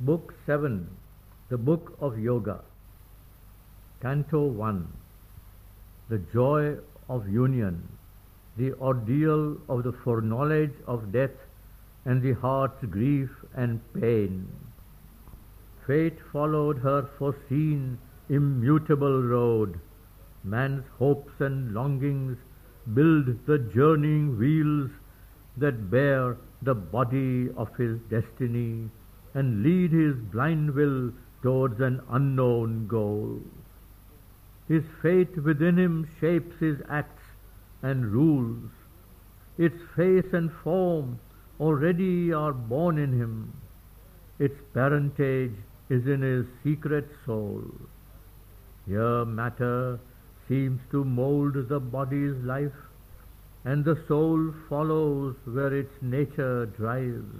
Book 7, The Book of Yoga, Canto 1, The Joy of Union, the Ordeal of the Foreknowledge of Death and the Heart's Grief and Pain. Fate followed her foreseen, immutable road. Man's hopes and longings build the journeying wheels that bear the body of his destiny and lead his blind will towards an unknown goal. His fate within him shapes his acts and rules. Its face and form already are born in him. Its parentage is in his secret soul. Here matter seems to mold the body's life, and the soul follows where its nature drives.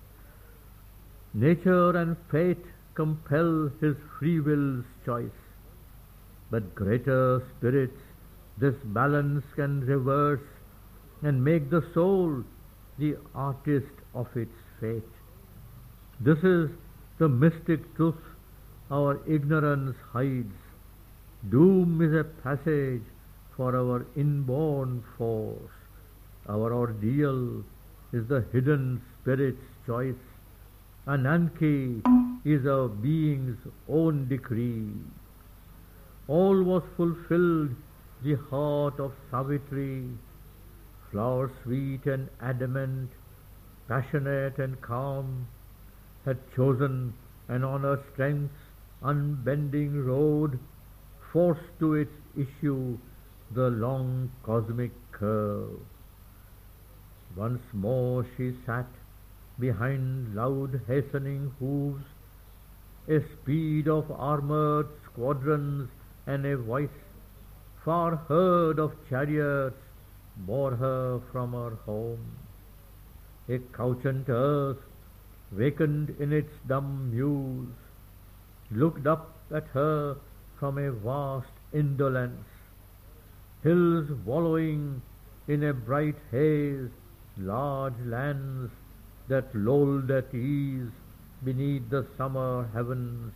Nature and fate compel his free will's choice, but greater spirits this balance can reverse and make the soul the artist of its fate. This is the mystic truth our ignorance hides. Doom is a passage for our inborn force. Our ordeal is the hidden spirit's choice. Anarchy is our being's own decree. All was fulfilled the heart of Savitri, flower sweet and adamant, passionate and calm, had chosen and on her strength's unbending road forced to its issue the long cosmic curve. Once more she sat behind loud hastening hoofs, a speed of armored squadrons and a voice far heard of chariots bore her from her home. A couchant earth, wakened in its dumb muse, looked up at her from a vast indolence. Hills wallowing in a bright haze, large lands that lolled at ease beneath the summer heavens,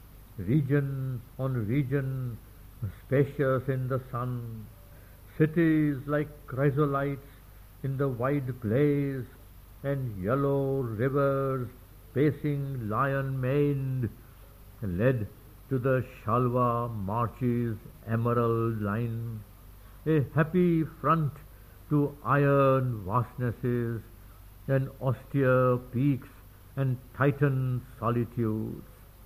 region on region spacious in the sun, cities like chrysolites in the wide blaze, and yellow rivers pacing lion-maned led to the Shalva march's emerald line, a happy front to iron vastnesses and austere peaks and titan solitudes.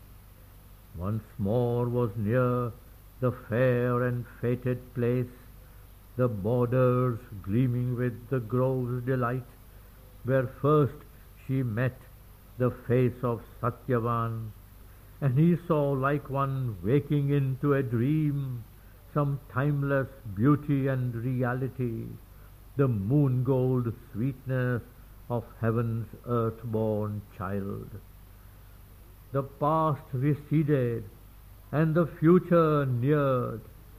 Once more was near the fair and fated place, the borders gleaming with the grove's delight, where first she met the face of Satyavan, and he saw like one waking into a dream some timeless beauty and reality, the moon-gold sweetness of heaven's earth-born child. The past receded, and the future neared.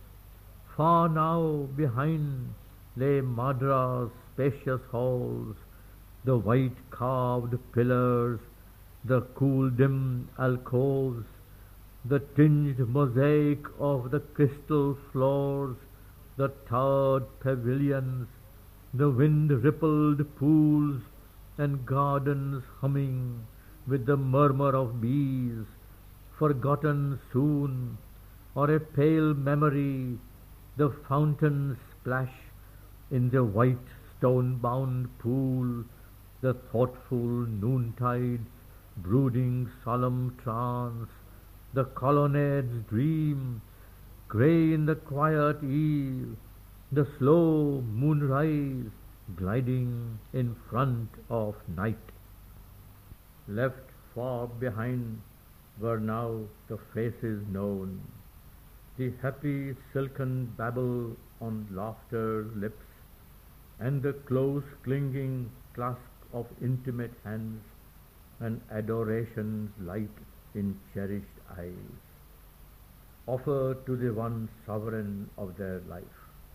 Far now behind lay Madra's spacious halls, the white carved pillars, the cool dim alcoves, the tinged mosaic of the crystal floors, the towered pavilions, the wind-rippled pools, and gardens humming with the murmur of bees, forgotten soon, or a pale memory, the fountains splash in the white stone-bound pool, the thoughtful noontide brooding solemn trance, the colonnades dream, grey in the quiet eve, the slow moonrise gliding in front of night. Left far behind were now the faces known, the happy silken babble on laughter's lips, and the close clinging clasp of intimate hands, and adoration's light in cherished eyes, offered to the one sovereign of their life.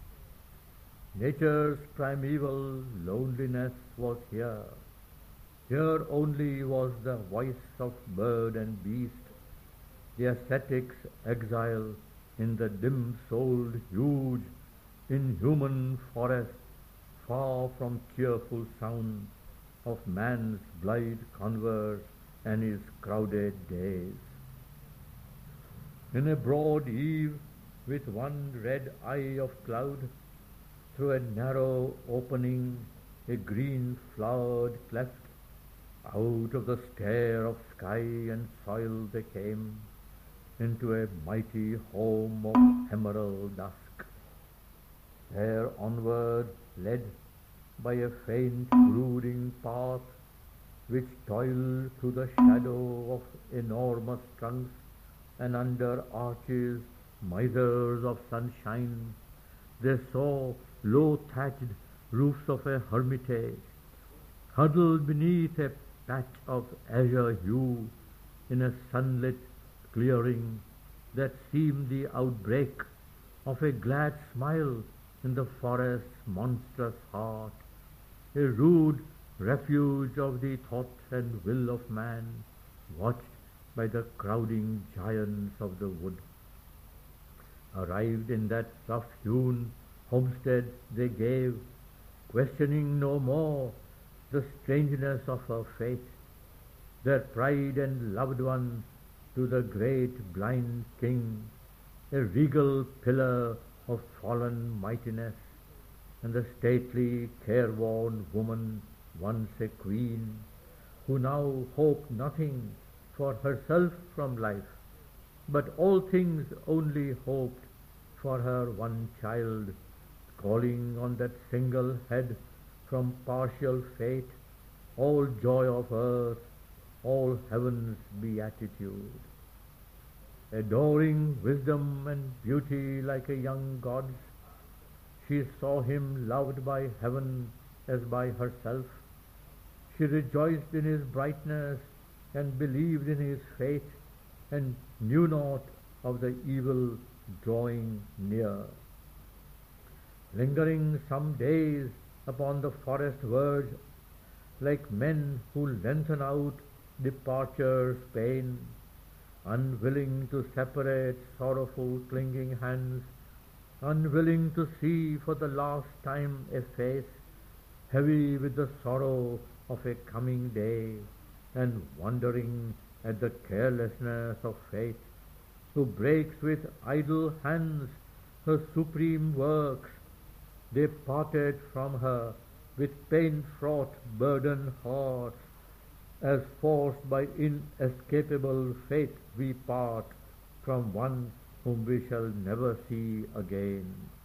Nature's primeval loneliness was here, Here only was the voice of bird and beast, the ascetic's exile in the dim-souled, huge, inhuman forest, far from cheerful sound of man's blithe converse and his crowded days. In a broad eve, with one red eye of cloud, through a narrow opening, a green flowered cleft, out of the stare of sky and soil they came, into a mighty home of emerald dusk. There onward led by a faint brooding path, which toiled through the shadow of enormous trunks and under arches misers of sunshine, they saw low thatched roofs of a hermitage, huddled beneath a patch of azure hue in a sunlit clearing that seemed the outbreak of a glad smile in the forest's monstrous heart, a rude refuge of the thought and will of man, watched by the crowding giants of the wood. Arrived in that rough-hewn homestead they gave, questioning no more the strangeness of her fate, their pride and loved one to the great blind king, a regal pillar of fallen mightiness, and the stately careworn woman, once a queen, who now hoped nothing for herself from life, but all things only hoped for her one child, calling on that single head from partial fate all joy of earth, all heaven's beatitude. Adoring wisdom and beauty like a young god's, she saw him loved by heaven as by herself. She rejoiced in his brightness and believed in his fate, and knew not of the evil drawing near. Lingering some days upon the forest verge, like men who lengthen out departure's pain, unwilling to separate sorrowful clinging hands, unwilling to see for the last time a face heavy with the sorrow of a coming day, and wondering at the carelessness of fate, who breaks with idle hands her supreme works, they parted from her with pain-fraught burdened hearts, as forced by inescapable fate we part from one whom we shall never see again.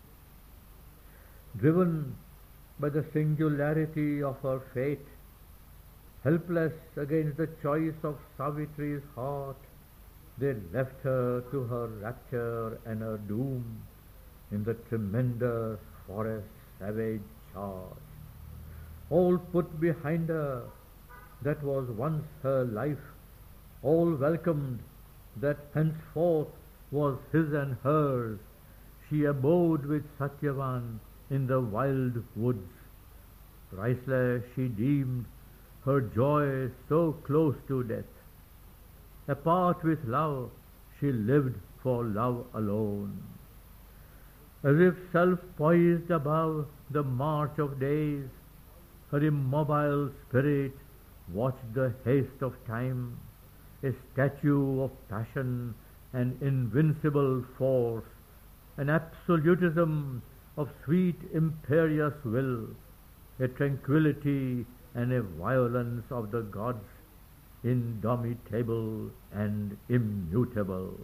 Driven by the singularity of her fate, helpless against the choice of Savitri's heart, they left her to her rapture and her doom in the tremendous forest's savage charge. All put behind her that was once her life, all welcomed that henceforth was his and hers. She abode with Satyavan in the wild woods. Priceless she deemed her joy so close to death. Apart with love, she lived for love alone. As if self-poised above the march of days, her immobile spirit watched the haste of time, a statue of passion and invincible force, an absolutism of sweet imperious will, a tranquillity and a violence of the gods, indomitable and immutable.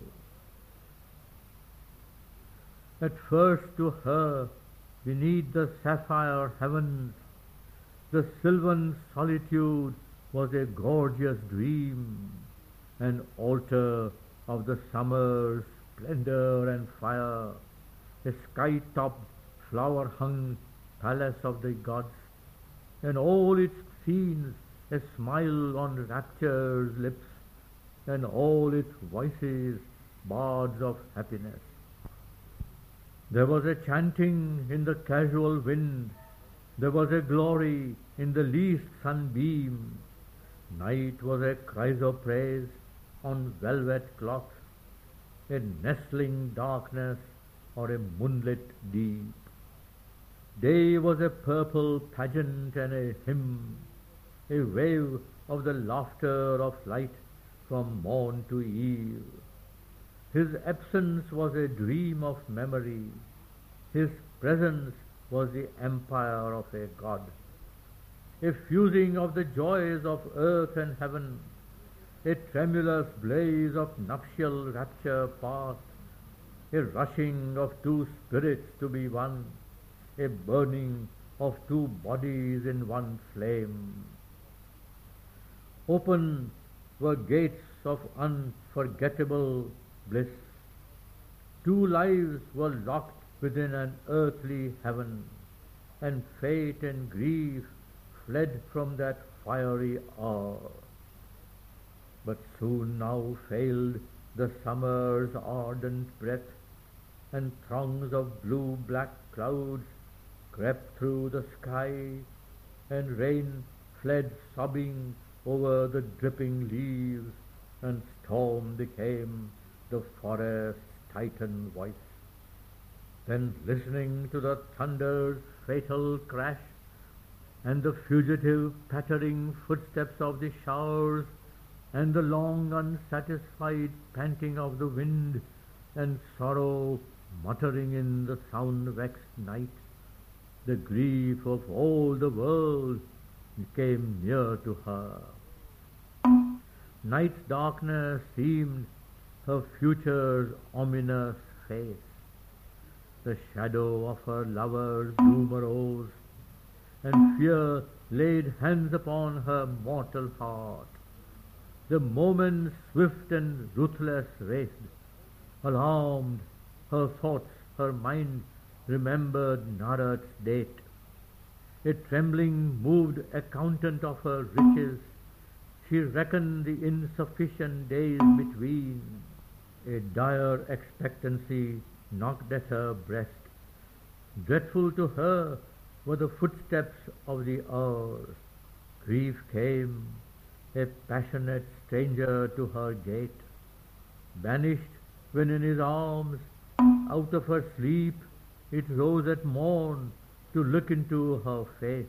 At first to her, beneath the sapphire heavens, the sylvan solitude was a gorgeous dream, an altar of the summer's splendor and fire, a sky-topped, flower-hung palace of the gods, and all its scenes a smile on rapture's lips, and all its voices bards of happiness. There was a chanting in the casual wind, there was a glory in the least sunbeam, Night was a chrysoprase on velvet cloth, a nestling darkness or a moonlit deep. Day was a purple pageant and a hymn, a wave of the laughter of light from morn to eve. His absence was a dream of memory, his presence was the empire of a god, a fusing of the joys of earth and heaven, a tremulous blaze of nuptial rapture past, a rushing of two spirits to be one, a burning of two bodies in one flame. Open were gates of unforgettable bliss. Two lives were locked within an earthly heaven, and fate and grief fled from that fiery hour. But soon now failed the summer's ardent breath, and throngs of blue-black clouds crept through the sky, and rain fled sobbing over the dripping leaves, and storm became the forest's titan voice. Then listening to the thunder's fatal crash, and the fugitive pattering footsteps of the showers, and the long unsatisfied panting of the wind, and sorrow muttering in the sound-vexed night, the grief of all the world came near to her. Night's darkness seemed her future's ominous face. The shadow of her lover's doom arose, and fear laid hands upon her mortal heart. The moments swift and ruthless raced. Alarmed, her thoughts, her mind remembered Narad's date. A trembling moved accountant of her riches, she reckoned the insufficient days between. A dire expectancy knocked at her breast. Dreadful to her were the footsteps of the hours. Grief came, a passionate stranger to her gate, banished when in his arms. Out of her sleep it rose at morn to look into her face.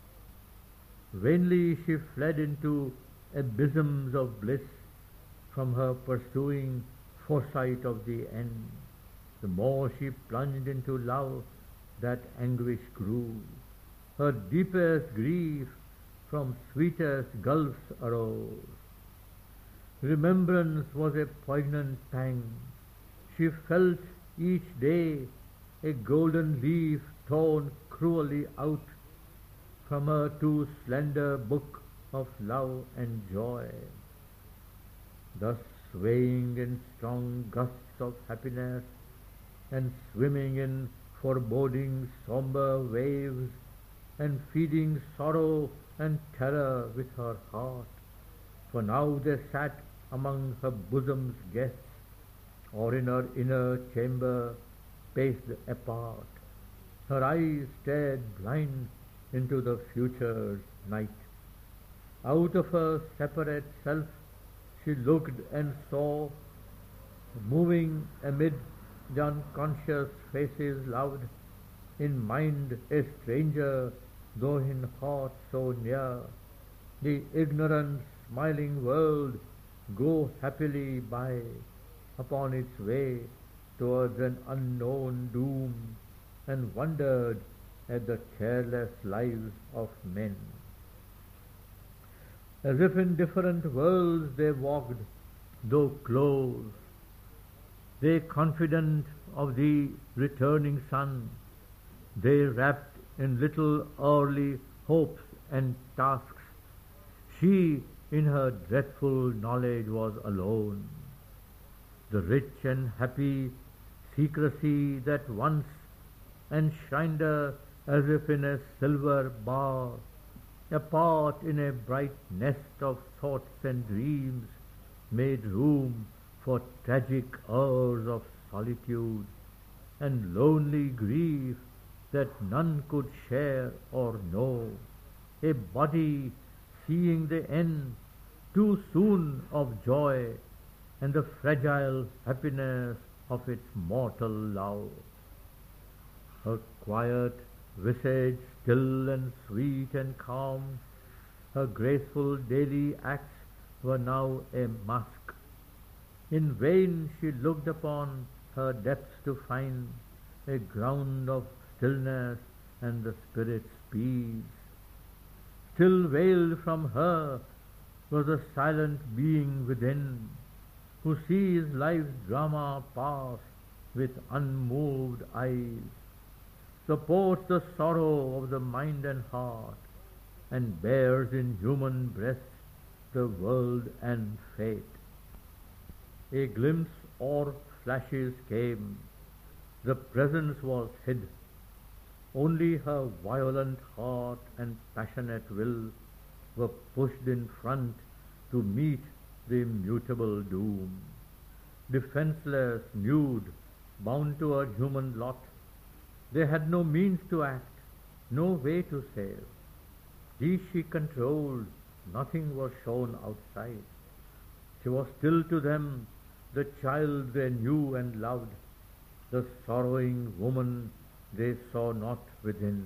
Vainly she fled into abysms of bliss from her pursuing foresight of the end. The more she plunged into love, that anguish grew. Her deepest grief from sweetest gulfs arose. Remembrance was a poignant pang. She felt each day a golden leaf torn cruelly out from her too slender book of love and joy. Thus swaying in strong gusts of happiness, and swimming in foreboding somber waves, and feeding sorrow and terror with her heart. For now they sat among her bosom's guests, or in her inner chamber paced apart. Her eyes stared blind into the future's night. Out of her separate self she looked and saw, moving amid the unconscious faces loved, in mind a stranger, though in heart so near, the ignorant smiling world go happily by upon its way towards an unknown doom, and wondered at the careless lives of men. As if in different worlds they walked, though close, they confident of the returning sun, they wrapped in little early hopes and tasks. She in her dreadful knowledge was alone. The rich and happy secrecy that once enshrined her as if in a silver bar, apart in a bright nest of thoughts and dreams, made room for tragic hours of solitude and lonely grief that none could share or know. A body seeing the end too soon of joy and the fragile happiness of its mortal love. Her quiet visage still and sweet and calm, her graceful daily acts were now a mask. In vain she looked upon her depths to find a ground of stillness and the spirit's peace. Still veiled from her was a silent being within, who sees life's drama pass with unmoved eyes, supports the sorrow of the mind and heart, and bears in human breast the world and fate. A glimpse or flashes came, the presence was hid, only her violent heart and passionate will were pushed in front to meet the immutable doom. Defenseless, nude, bound to a human lot, they had no means to act, no way to save. These she controlled, nothing was shown outside. She was still to them the child they knew and loved, the sorrowing woman they saw not within.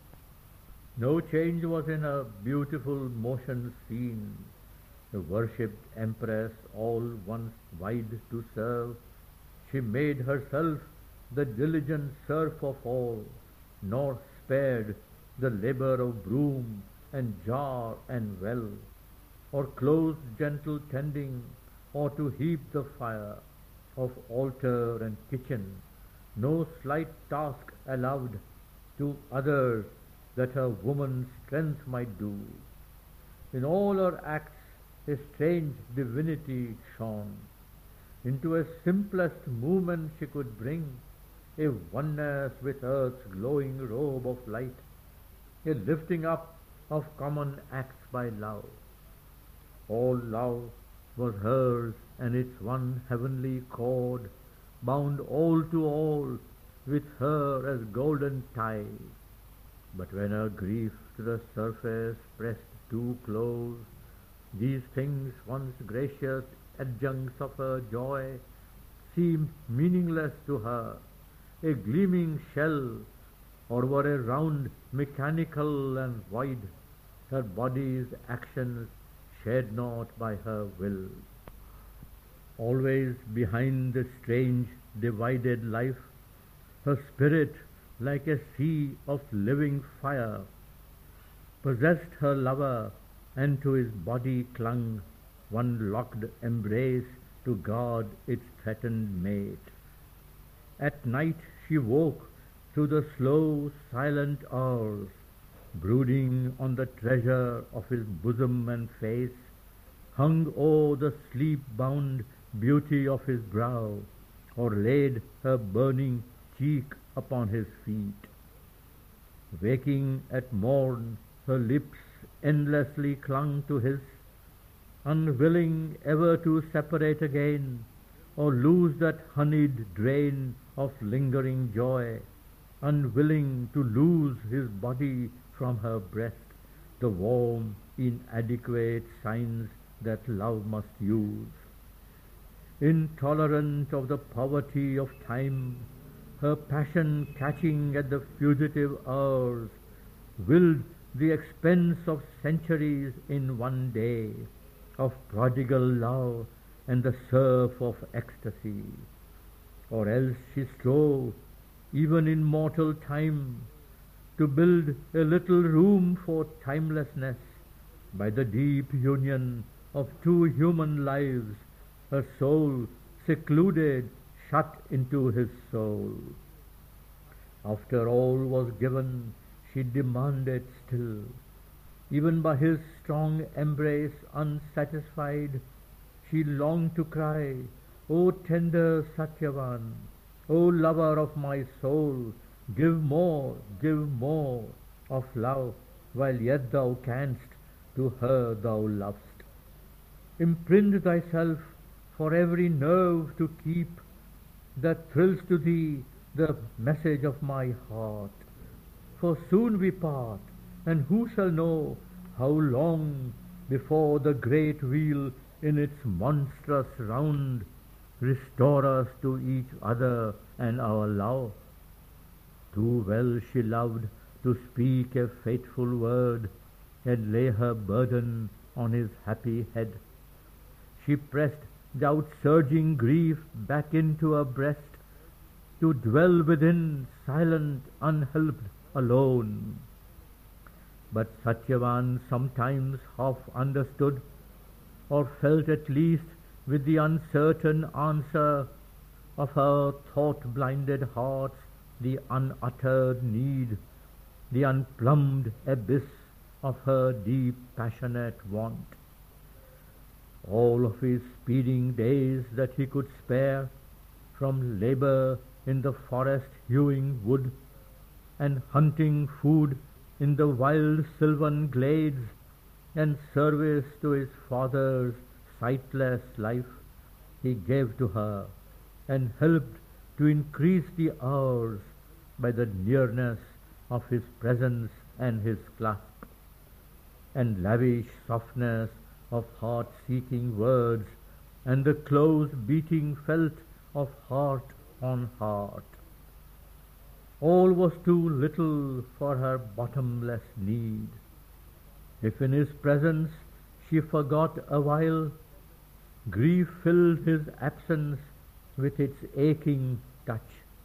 No change was in her beautiful motions seen, the worshipped empress all once wide to serve. She made herself the diligent serf of all, nor spared the labor of broom and jar and well, or close gentle tending, or to heap the fire of altar and kitchen, no slight task allowed to others that her woman's strength might do. In all her acts a strange divinity shone. Into a simplest movement she could bring a oneness with earth's glowing robe of light, a lifting up of common acts by love. All love was hers, and its one heavenly cord bound all to all with her as golden ties. But when her grief to the surface pressed too close, these things, once gracious adjuncts of her joy, seemed meaningless to her, a gleaming shell, or were a round mechanical and void, her body's actions shared not by her will. Always behind the strange divided life, her spirit, like a sea of living fire, possessed her lover, and to his body clung one locked embrace to guard its threatened mate. At night she woke through the slow, silent hours, brooding on the treasure of his bosom and face, hung o'er the sleep-bound beauty of his brow, or laid her burning cheek upon his feet. Waking at morn, her lips endlessly clung to his, unwilling ever to separate again, or lose that honeyed drain of lingering joy, unwilling to lose his body from her breast, the warm, inadequate signs that love must use. Intolerant of the poverty of time, her passion catching at the fugitive hours, willed the expense of centuries in one day, of prodigal love and the surf of ecstasy. Or else she strove, even in mortal time, to build a little room for timelessness by the deep union of two human lives, her soul secluded, shut into his soul. After all was given, she demanded still, even by his strong embrace unsatisfied, she longed to cry, O tender Satyavan, O lover of my soul, give more of love, while yet thou canst to her thou lovest. Imprint thyself for every nerve to keep, that thrills to thee the message of my heart. For soon we part, and who shall know how long before the great wheel in its monstrous round, restore us to each other and our love. Too well she loved to speak a faithful word and lay her burden on his happy head. She pressed the outsurging grief back into her breast, to dwell within, silent, unhelped, alone. But Satyavan sometimes half understood, or felt at least with the uncertain answer of her thought-blinded hearts the unuttered need, the unplumbed abyss of her deep passionate want. All of his speeding days that he could spare from labor in the forest hewing wood and hunting food in the wild sylvan glades and service to his father's sightless life, he gave to her and helped to increase the hours by the nearness of his presence and his clasp, and lavish softness of heart-seeking words, and the close beating felt of heart on heart. All was too little for her bottomless need. If in his presence she forgot a while, grief filled his absence with its aching touch.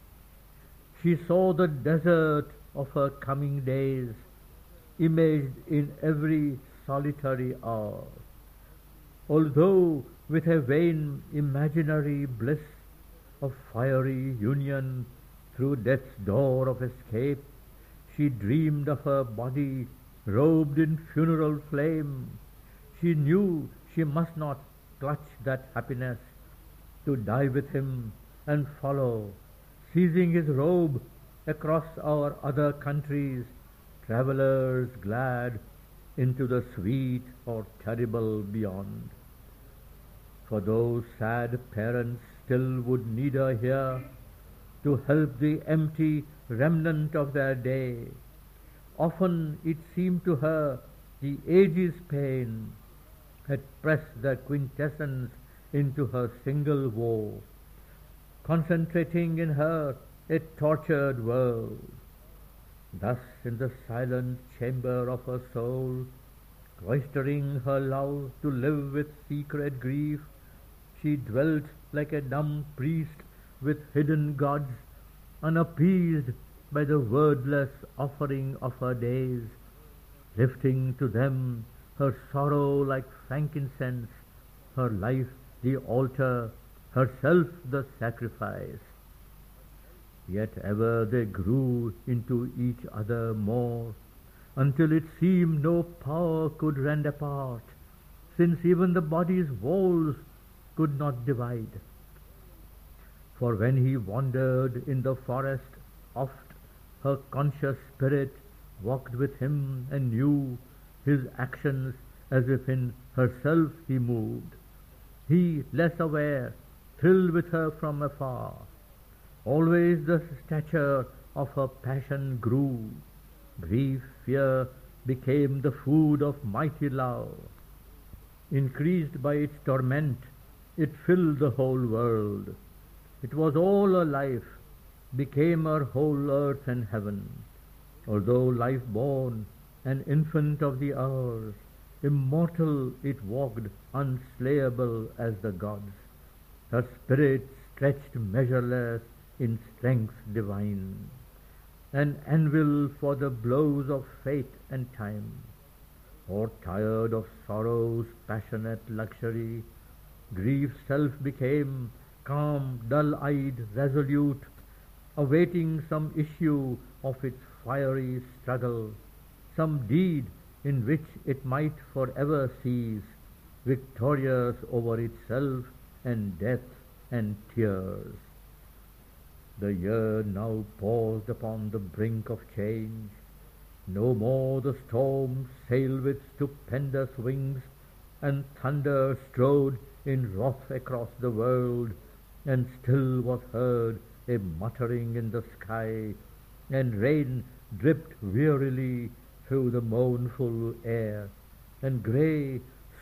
She saw the desert of her coming days imaged in every solitary hour. Although with a vain imaginary bliss of fiery union through death's door of escape, she dreamed of her body robed in funeral flame. She knew she must not clutch that happiness, to die with him and follow, seizing his robe across our other countries, travelers glad into the sweet or terrible beyond. For those sad parents still would need her here to help the empty remnant of their day. Often it seemed to her the age's pain had pressed the quintessence into her single woe, concentrating in her a tortured world. Thus in the silent chamber of her soul, cloistering her love to live with secret grief, she dwelt like a dumb priest with hidden gods, unappeased by the wordless offering of her days, lifting to them her sorrow like frankincense, her life the altar, herself the sacrifice. Yet ever they grew into each other more, until it seemed no power could rend apart, since even the body's walls could not divide. For when he wandered in the forest, oft her conscious spirit walked with him and knew his actions as if in herself he moved. He, less aware, thrilled with her from afar. Always the stature of her passion grew. Grief, fear became the food of mighty love. Increased by its torment, it filled the whole world. It was all her life, became her whole earth and heaven. Although life-born, an infant of the hours, immortal it walked, unslayable as the gods. Her spirit stretched measureless in strength divine, an anvil for the blows of fate and time. Or tired of sorrow's passionate luxury, grief's self became calm, dull-eyed, resolute, awaiting some issue of its fiery struggle, some deed in which it might forever cease, victorious over itself and death and tears. The year now paused upon the brink of change. No more the storms sail with stupendous wings, and thunder strode in wrath across the world, and still was heard a muttering in the sky, and rain dripped wearily through the mournful air, and grey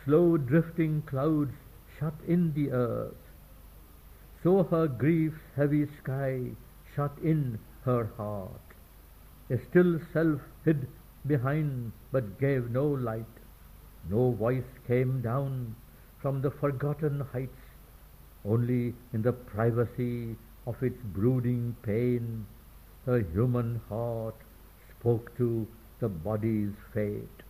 slow drifting clouds shut in the earth. So her grief's heavy sky shut in her heart. A still self hid behind but gave no light. No voice came down from the forgotten heights. Only in the privacy of its brooding pain, her human heart spoke to the body's fate.